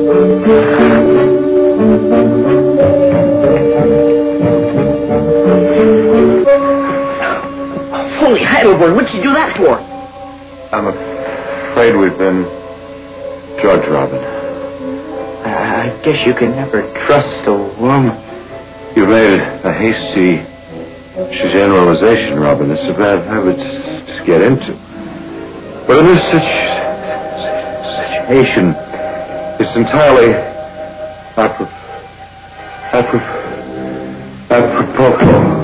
Holy Heidelberg, what'd you do that for? I'm afraid we've been drugged, Robin. I guess you can never trust a woman. You made a hasty generalization, Robin. It's a bad habit to get into. But in this situation, it's entirely apropos.